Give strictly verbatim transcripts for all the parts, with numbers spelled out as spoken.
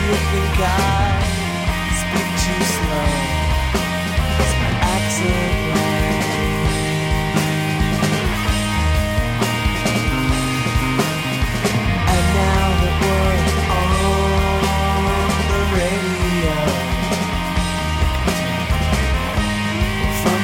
you think I speak too slow? Is my accent wrong? And now that we're on the radio, from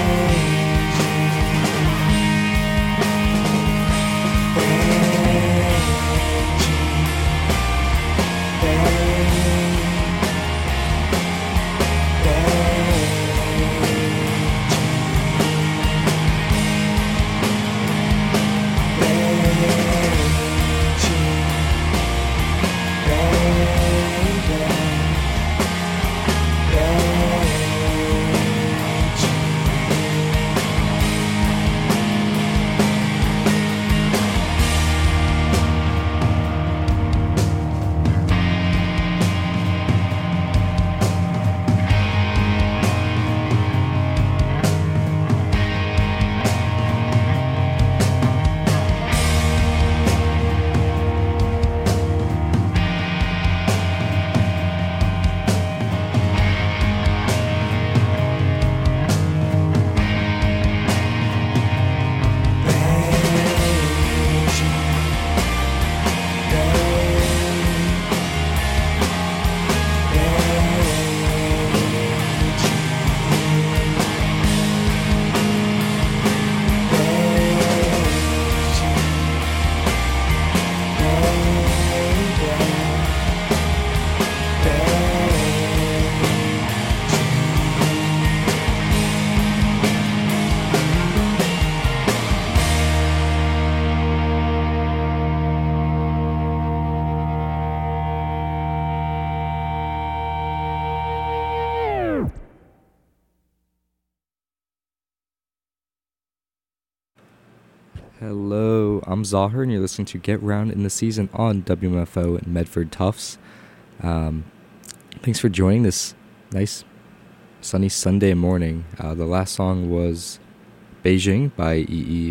Hello, I'm Zahir, and you're listening to Get Round in the Season on W M F O in Medford Tufts. Um, thanks for joining this nice sunny Sunday morning. Uh, the last song was Beijing by E E,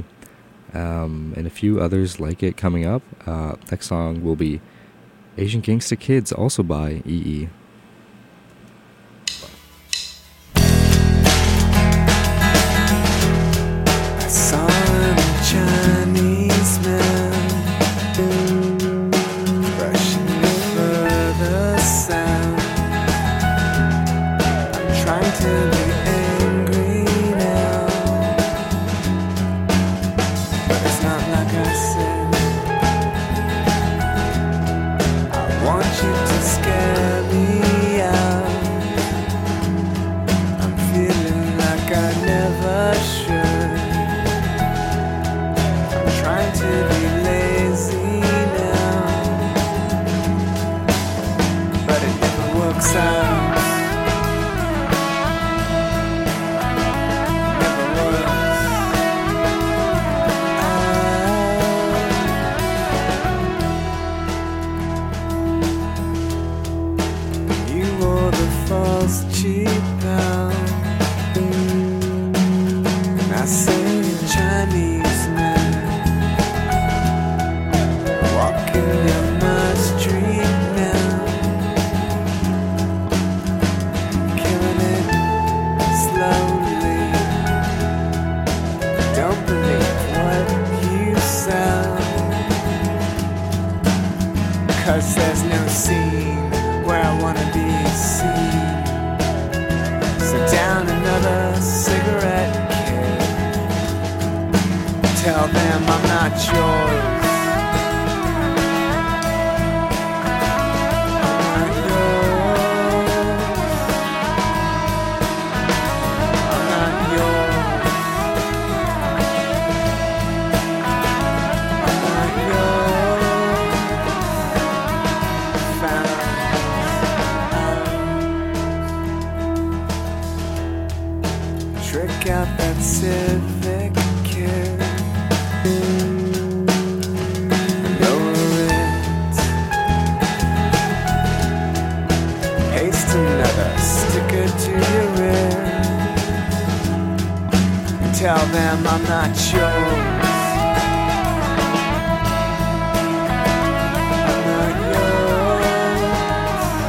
um, and a few others like it coming up. Uh, next song will be Asian Gangsta Kids, also by E E. Chinese man brushing over the sound. I'm trying to be angry now, but it's not like I said. I want you to scare me out. I'm feeling like I never should. Trying to be lazy now, but it never works out. Never works out. You wore the false cheap out, and I say you're Chinese man. Walking down my street now, killing it slowly. Don't believe what you sound, 'cause there's no scene where I wanna be seen. So down another cigarette, kid. Tell them I'm not yours. Trick out that civic kid and lower it. Paste another sticker to your rear. Tell them I'm not yours. I'm not yours.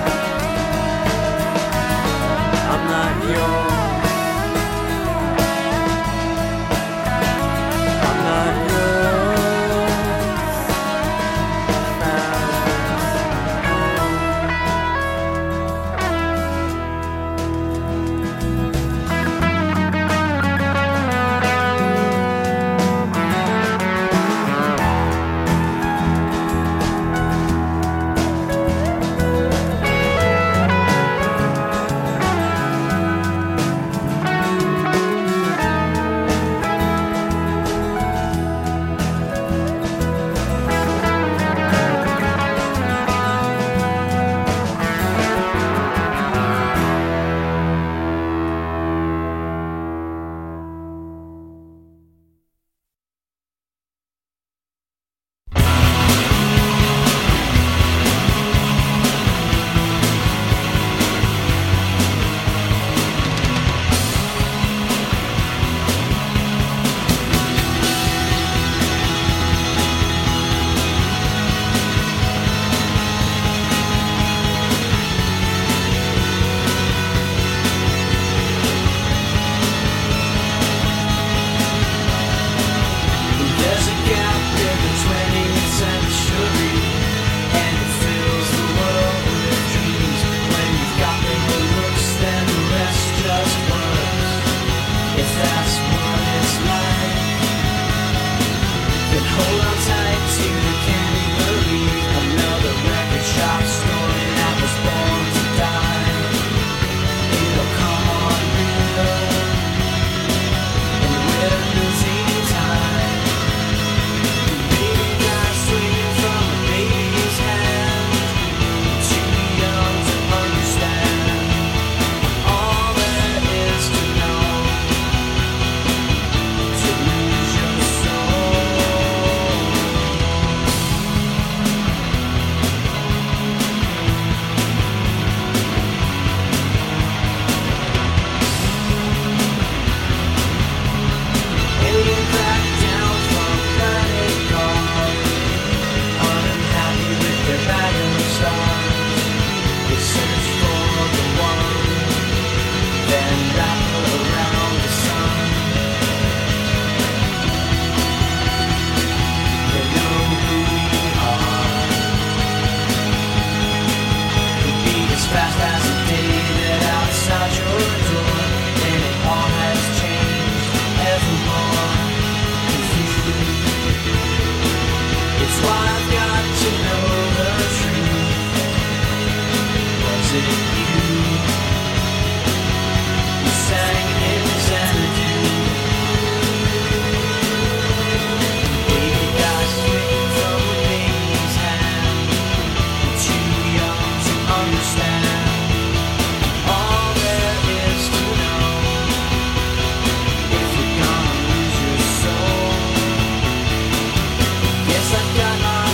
Yes, I've got my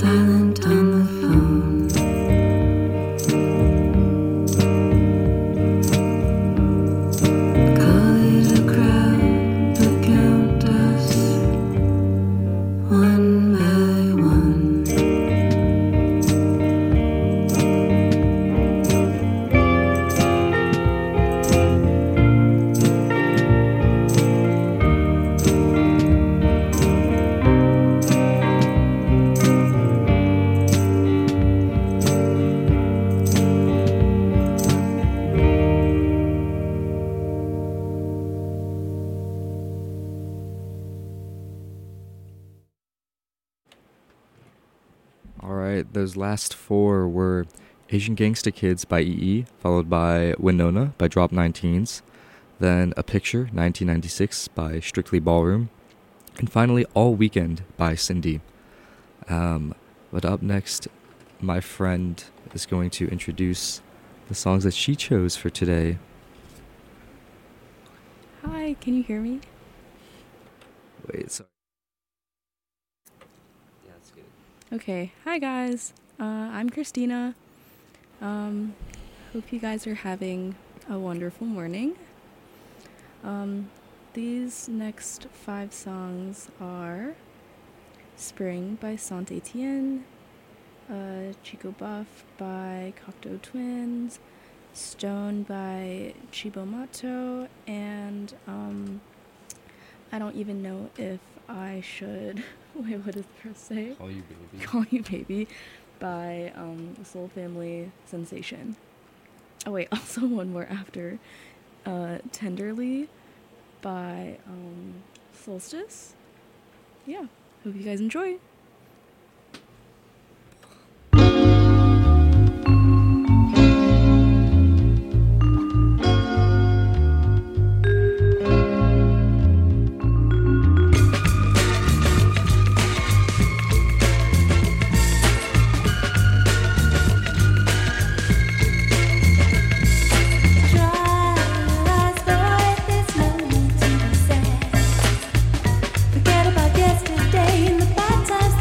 silent on the phone. Call it a crowd, but count us one by one. Alright, those last four were Asian Gangsta Kids by E E, followed by Winona by Drop nineteens, then A Picture, nineteen ninety-six by Strictly Ballroom, and finally All Weekend by Cindy. Um, but up next, my friend is going to introduce the songs that she chose for today. Hi, can you hear me? Wait, sorry. Yeah, that's good. Okay, hi guys. Uh, I'm Christina. Um, hope you guys are having a wonderful morning. Um, these next five songs are Spring by Saint Etienne, uh, Chico Buff by Cocteau Twins, Stone by Chibo Mato, and um, I don't even know if I should... Wait, what does the first say? Call You Baby. Call You Baby by um, Soul Family Sensation. Oh wait, also one more after. Uh, Tenderly by um, Solstice. Yeah, hope you guys enjoy. Forget about yesterday and the bad times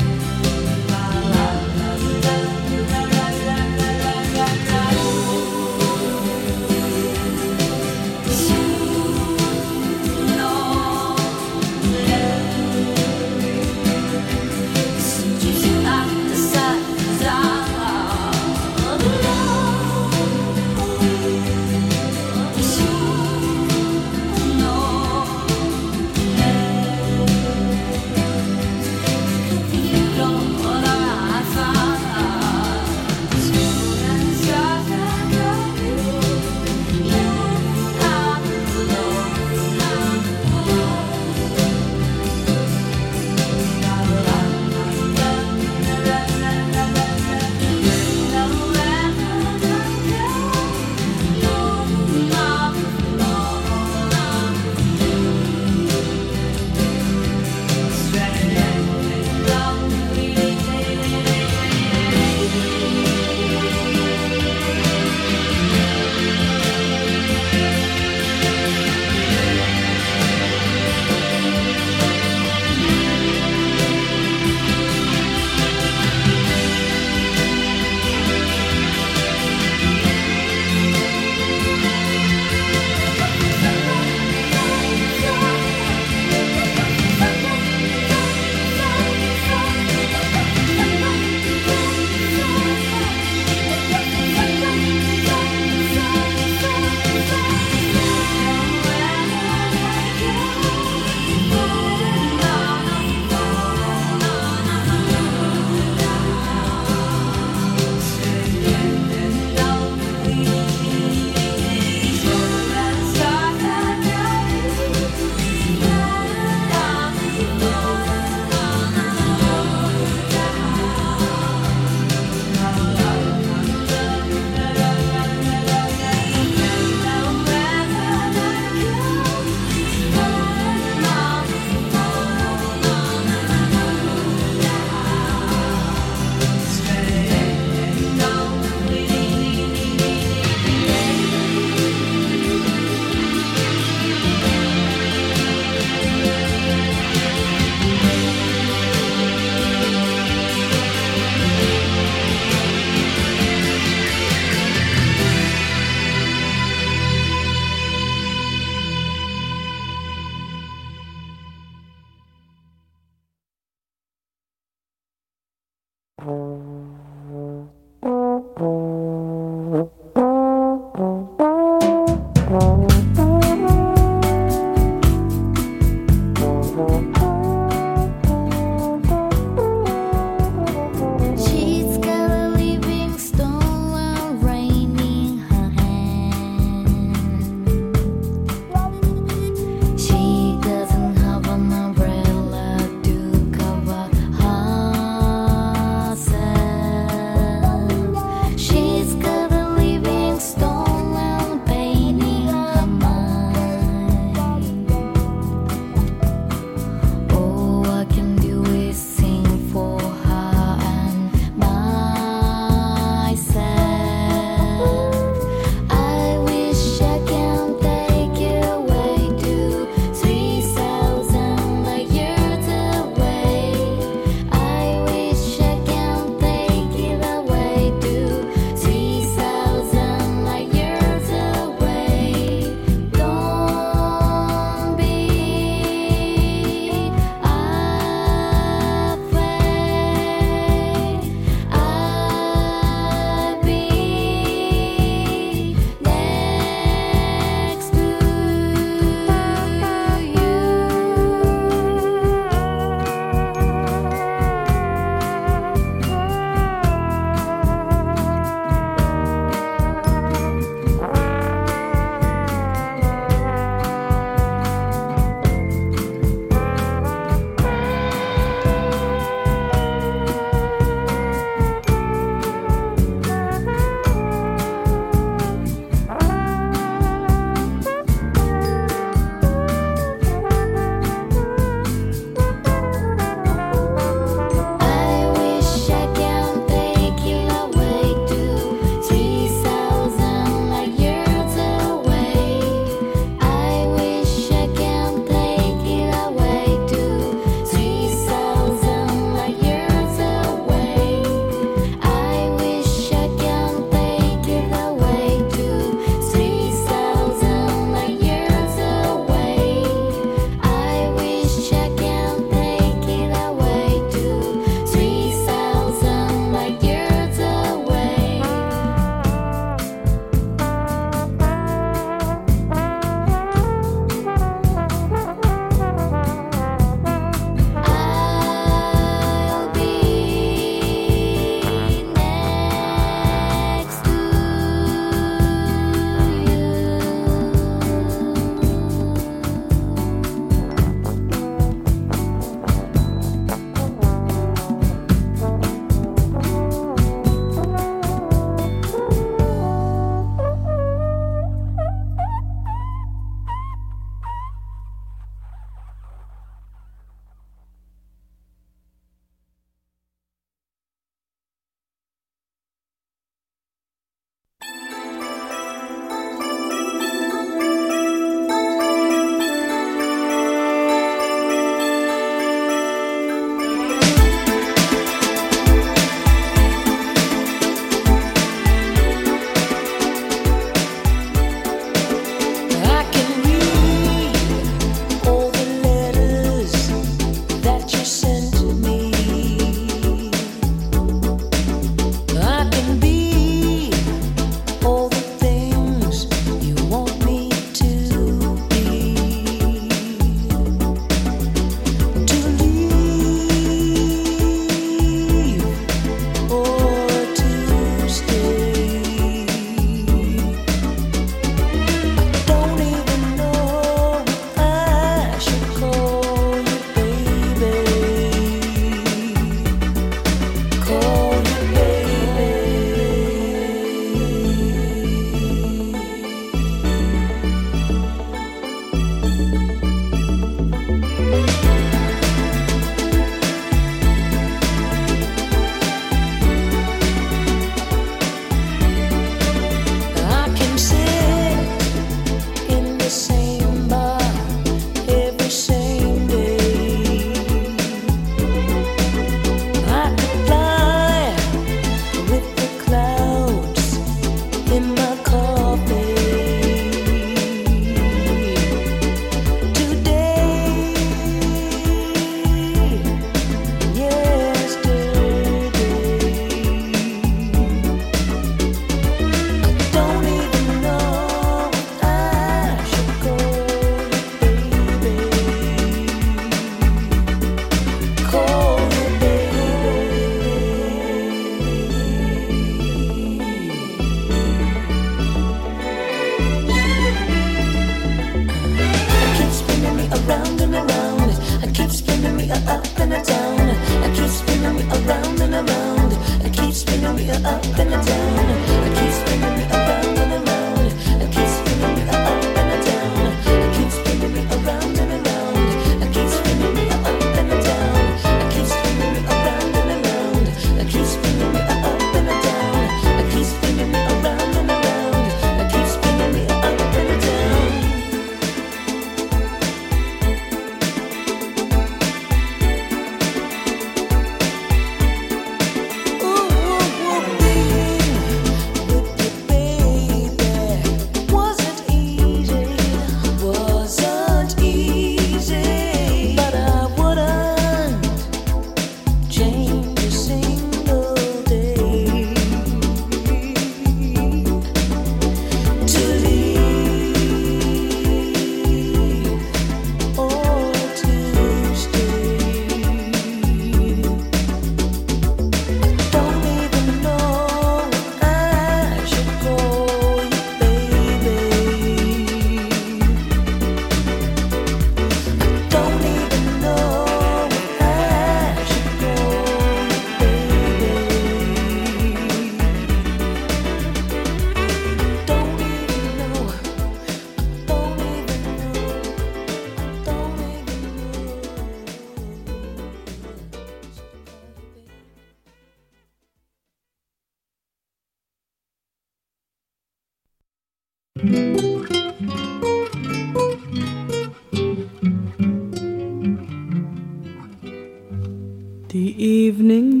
The evening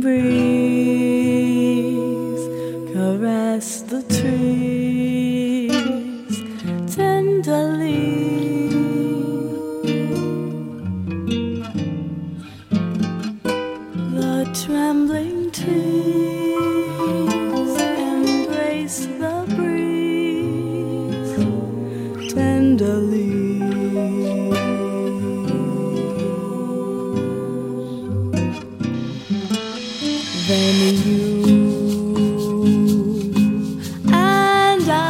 breeze caress the trees tenderly. The trembling trees embrace the breeze tenderly. Then you and I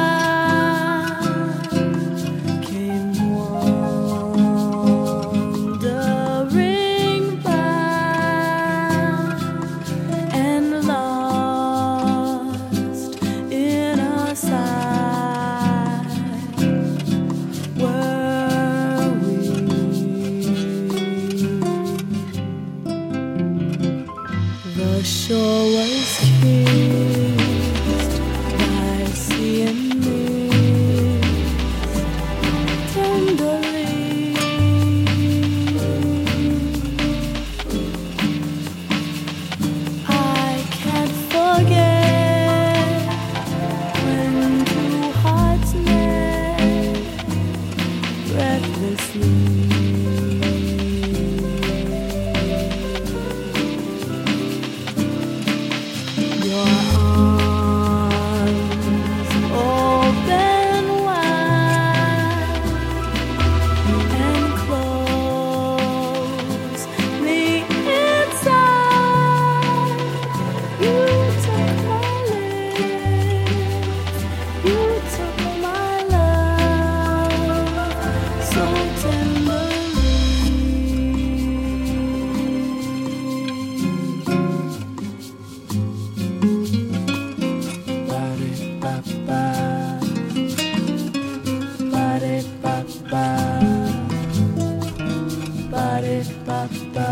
came wandering by and lost in a sigh were we. The shore was kissed by sea and mist tenderly. I can't forget when two hearts met breathlessly. Your arms open wide and close me inside. You took my lips, you took my love so tenderly. Ba-de-ba-ba. Ba-de-ba-ba. Ba-de-ba-ba.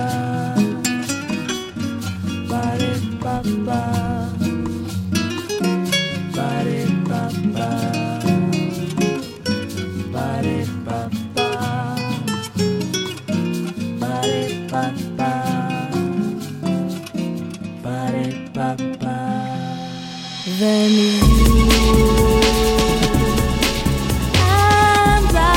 Ba-de-ba-ba. Ba-de-ba-ba. Ba-de-ba-ba. Ba-de-ba-ba. Ba-de-ba-ba. Then you and I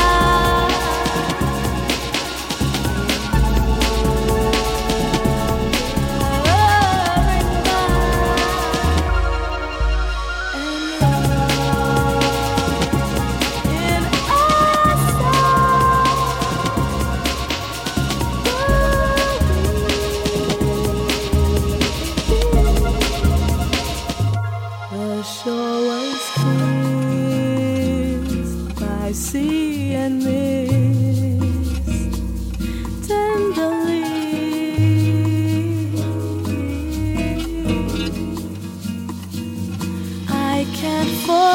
wandering by and lost in a sigh. The shore was kissed by sea and mist tenderly. I can't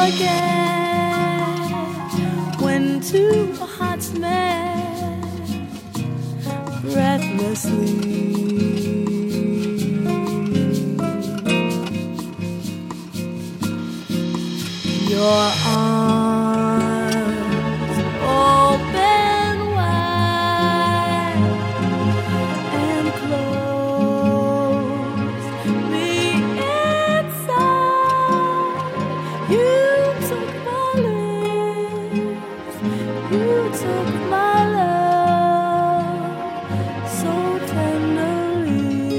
forget when two hearts met breathlessly. Your arms open wide and close me inside. You took my lips, you took my love so tenderly.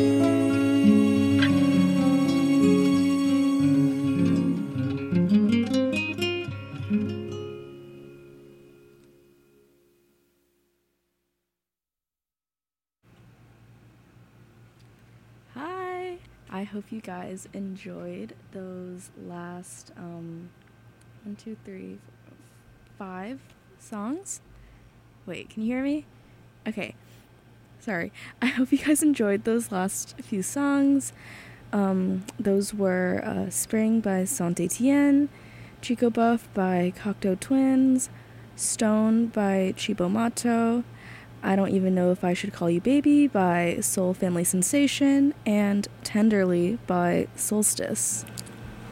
Hi! I hope you guys enjoyed those last um, one, two, three, four, five songs. Wait, can you hear me? Okay. Sorry. I hope you guys enjoyed those last few songs. Um, those were uh, Spring by Saint Etienne, Chico Buff by Cocteau Twins, Stone by Chibo Mato, I Don't Even Know If I Should Call You Baby by Soul Family Sensation, and Tenderly by Solstice.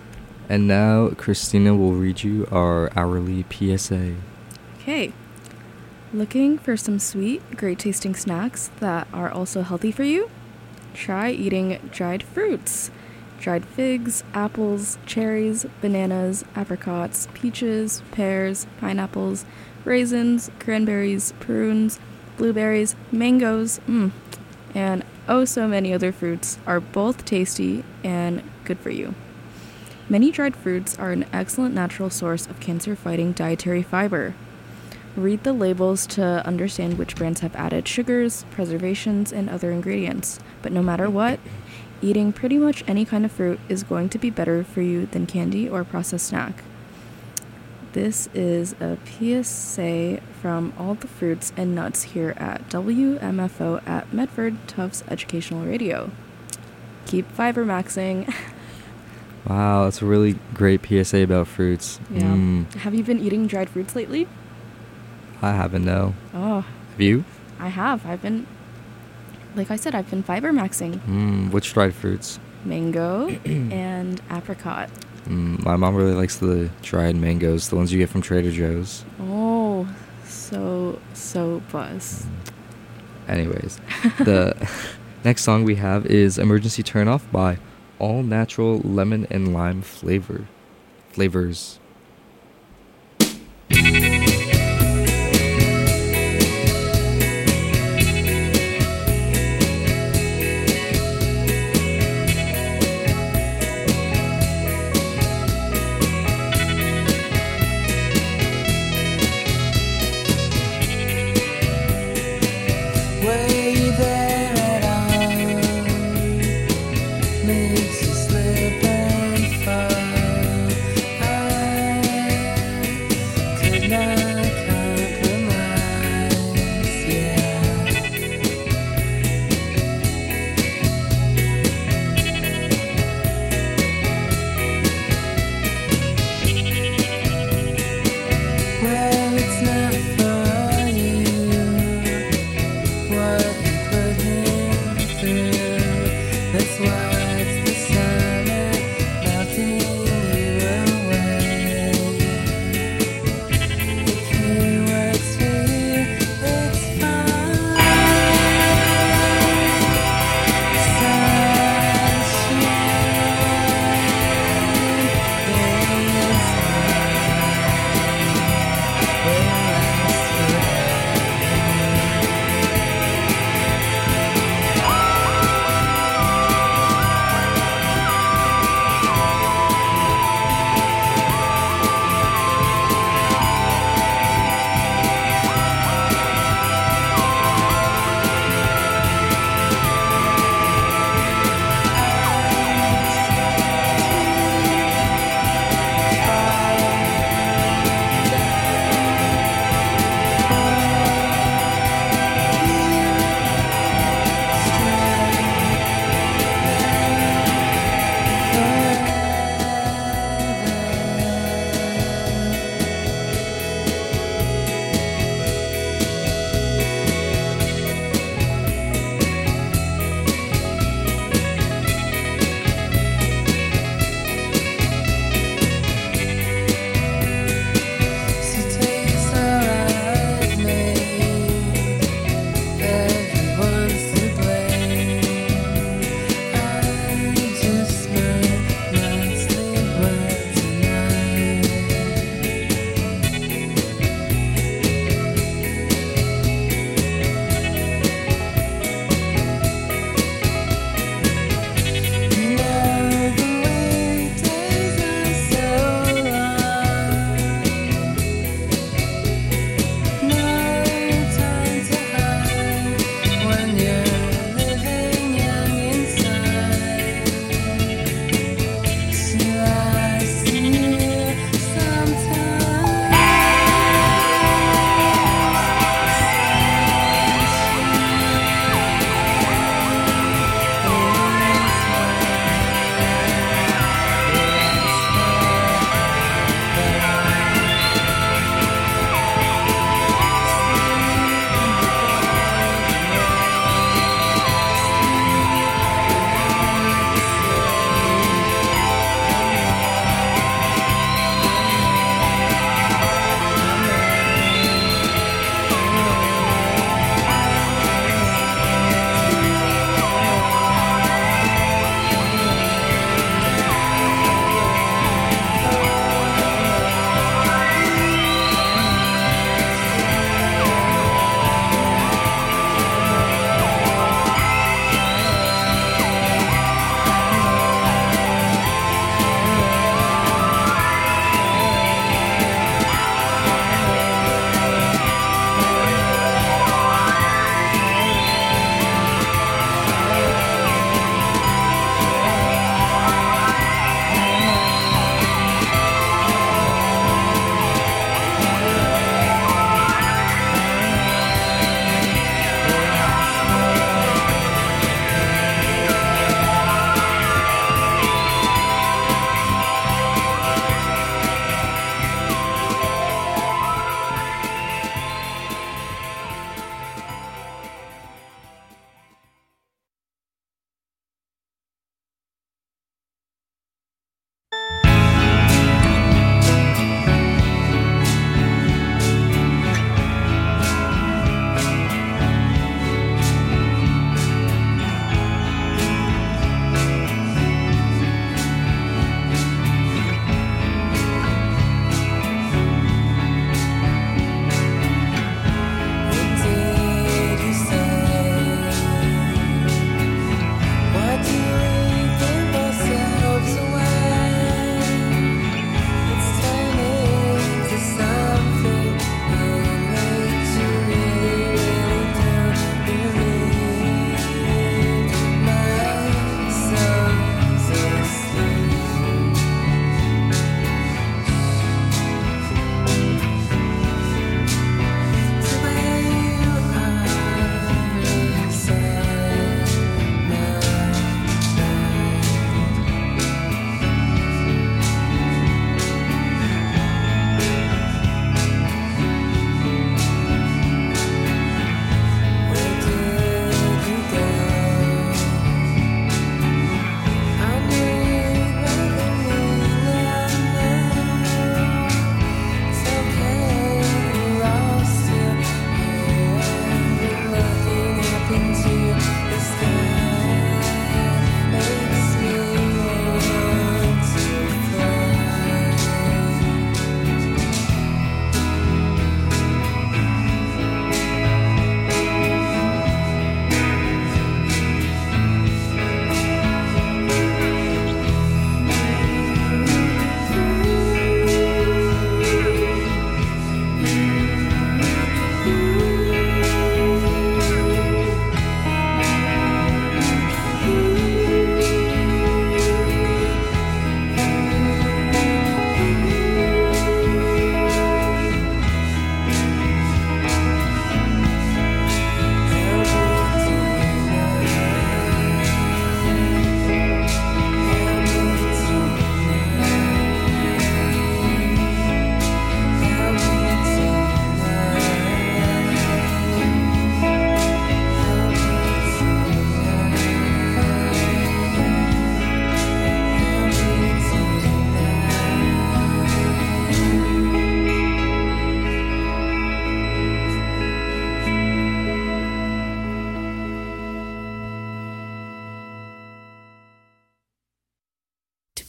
And now Christina will read you our hourly P S A. Okay. Looking for some sweet, great tasting snacks that are also healthy for you? Try eating dried fruits. Dried figs, apples, cherries, bananas, apricots, peaches, pears, pineapples, raisins, cranberries, prunes, blueberries, mangoes, mm, and oh so many other fruits are both tasty and good for you. Many dried fruits are an excellent natural source of cancer-fighting dietary fiber. Read the labels to understand which brands have added sugars, preservations, and other ingredients. But no matter what, eating pretty much any kind of fruit is going to be better for you than candy or processed snack. This is a P S A from all the fruits and nuts here at W M F O at Medford Tufts Educational Radio. Keep fiber maxing. Wow, that's a really great P S A about fruits. Yeah. Mm, Have you been eating dried fruits lately? I haven't, no. Oh, Have you? I have. I've been, like I said, I've been fiber maxing. Mm, which dried fruits? Mango and apricot. Mm, my mom really likes the dried mangoes, the ones you get from Trader Joe's. Oh, so, so buzz. Anyways, the next song we have is Emergency Turnoff by All Natural Lemon and Lime Flavor Flavors. Were you there at all? Makes you slip and fall. I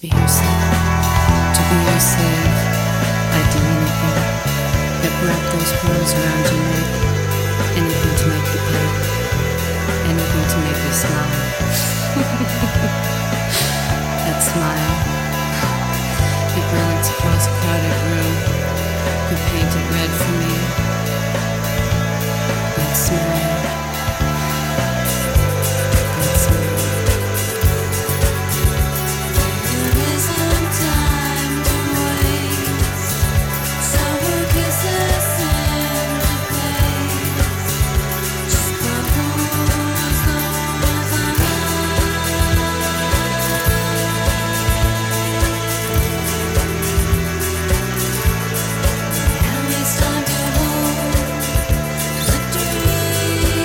be your slave, to be your slave. I'd do anything, yep, wrap those pearls around your neck, anything to make you pay, anything to make you smile. That smile, you glance across a crowded room, you paint it red for me. That smile, that smile. There isn't time to waste, sour kisses in the face. Just put the rules, the rules on and it's time to hold victory.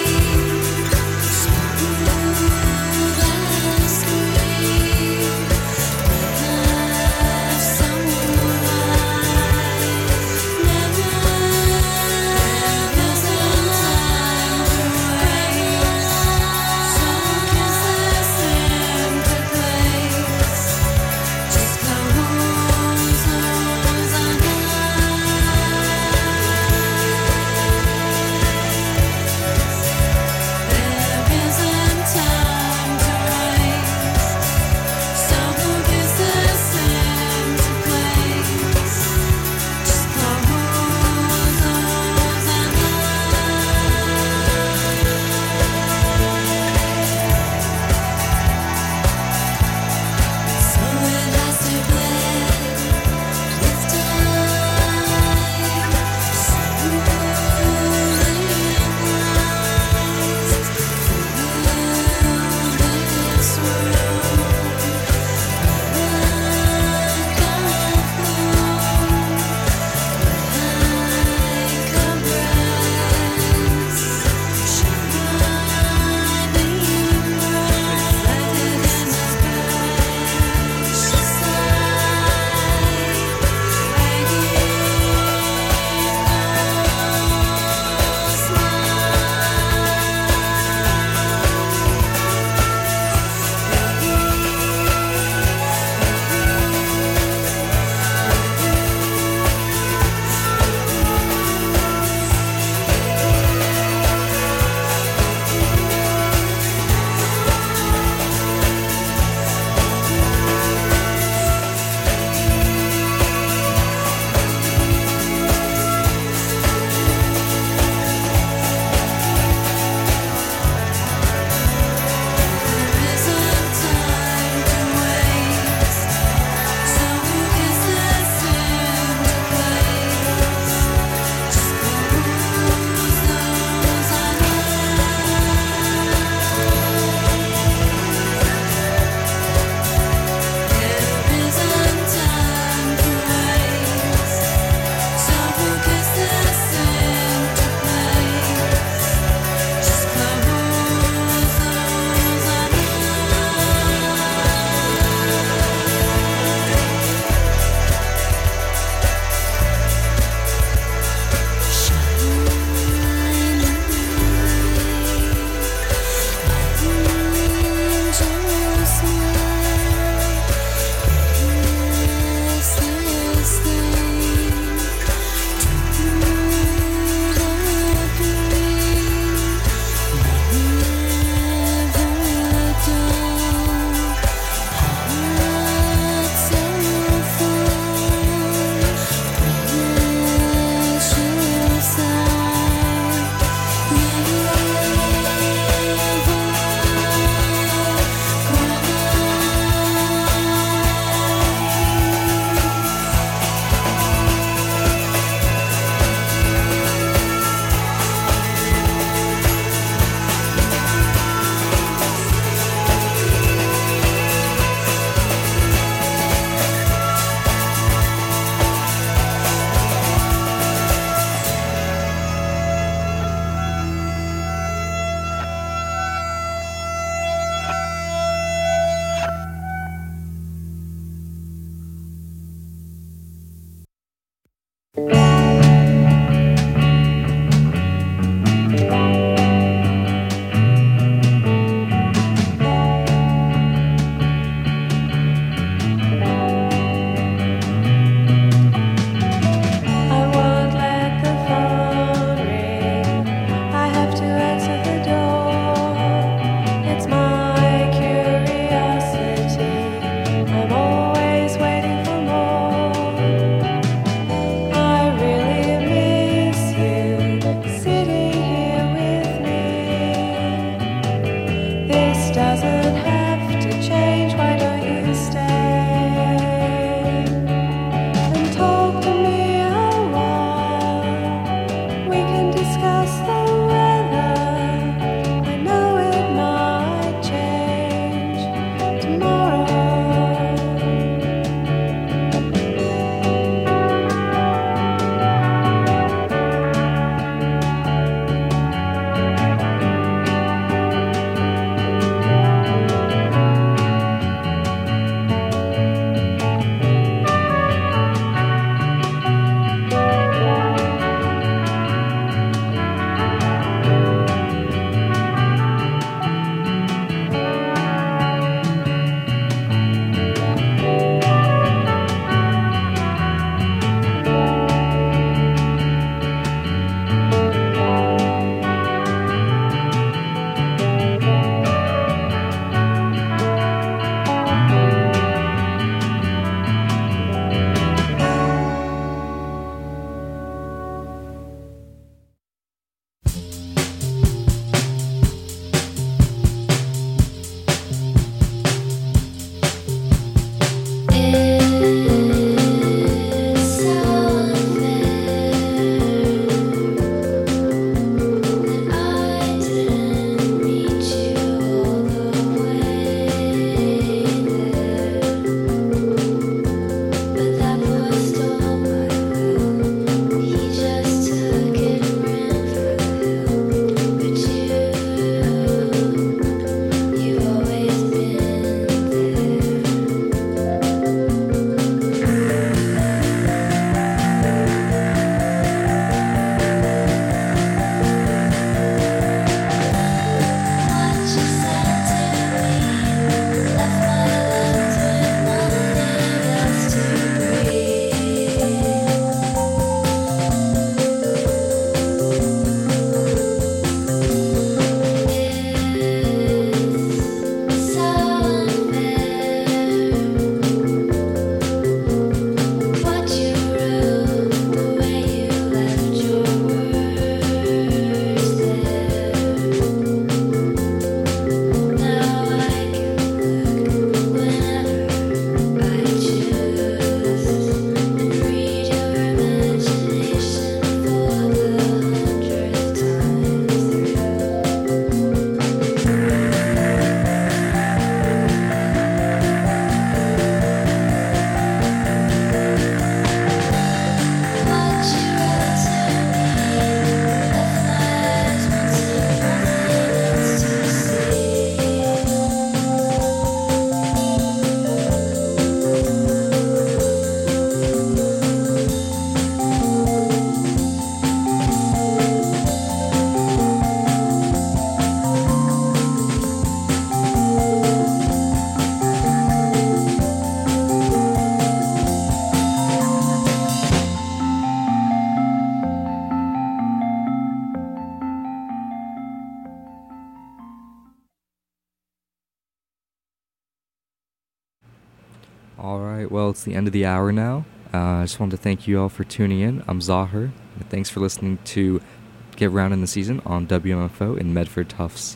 All right, well, it's the end of the hour now. Uh, I just wanted to thank you all for tuning in. I'm Zahir. And thanks for listening to Get Round in the Season on W M F O in Medford Tufts.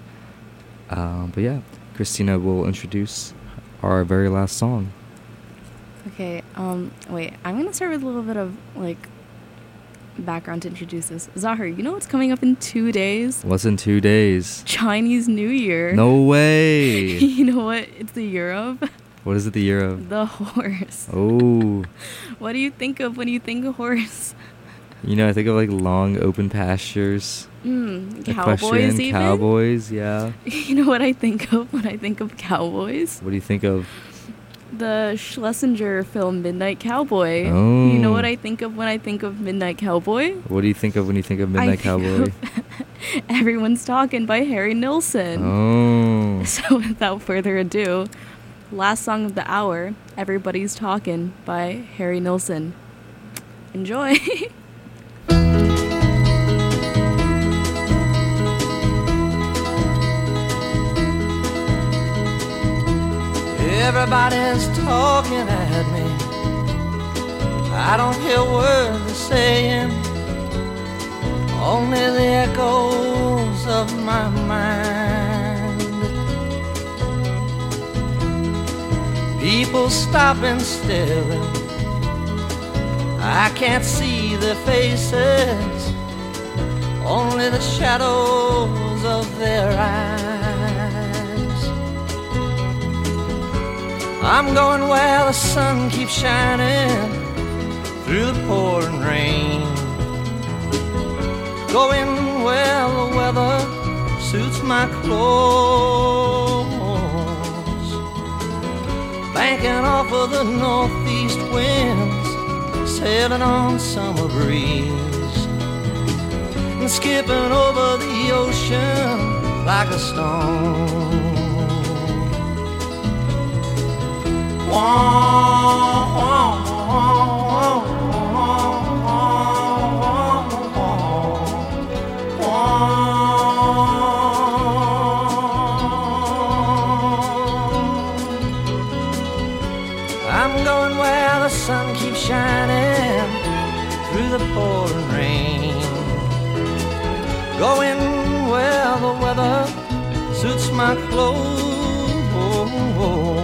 Uh, but yeah, Christina will introduce our very last song. Okay, um, wait, I'm gonna start with a little bit of, like, background to introduce this. Zahir, you know what's coming up in two days? What's in two days? Chinese New Year. No way! You know what it's the year of? What is it the year of? The horse. Oh. What do you think of when you think of horse? You know, I think of, like, long open pastures. Mm, Equestrian cowboys even? Cowboys, yeah. You know what I think of when I think of cowboys? What do you think of? The Schlesinger film Midnight Cowboy. Oh. You know what I think of when I think of Midnight Cowboy? What do you think of when you think of Midnight I think Cowboy? of Everyone's Talking by Harry Nilsson. Oh. So without further ado, last song of the hour, Everybody's Talking by Harry Nilsson. Enjoy. Everybody's talking at me. I don't hear words they're saying, only the echoes of my mind. People stopping still, I can't see their faces, only the shadows of their eyes. I'm going where the sun keeps shining through the pouring rain. Going where the weather suits my clothes. Banking off of the northeast winds, sailing on summer breeze, and skipping over the ocean like a stone. Wah, wah, wah, wah. I'm going where the sun keeps shining through the pouring rain. Going where the weather suits my clothes.